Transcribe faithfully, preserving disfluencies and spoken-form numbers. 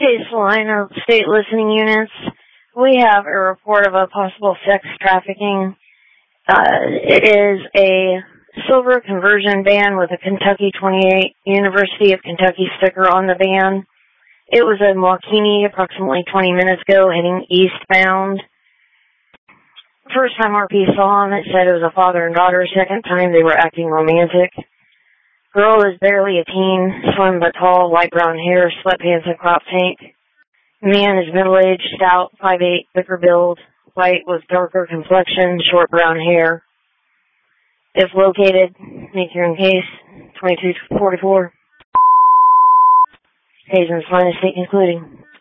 Case line of state listening units. We have a report of a possible sex trafficking. Uh, it is a silver conversion van with a Kentucky twenty-eight University of Kentucky sticker on the van. It was in Waukene approximately twenty minutes ago, heading eastbound. First time R P saw him, it said it was a father and daughter. Second time, they were acting romantic. Girl is barely a teen, slim but tall, light brown hair, sweatpants and crop tank. Man is middle-aged, stout, five eight, thicker build, white with darker complexion, short brown hair. If located, make your own case, twenty-two forty-four. Agent's line is state concluding.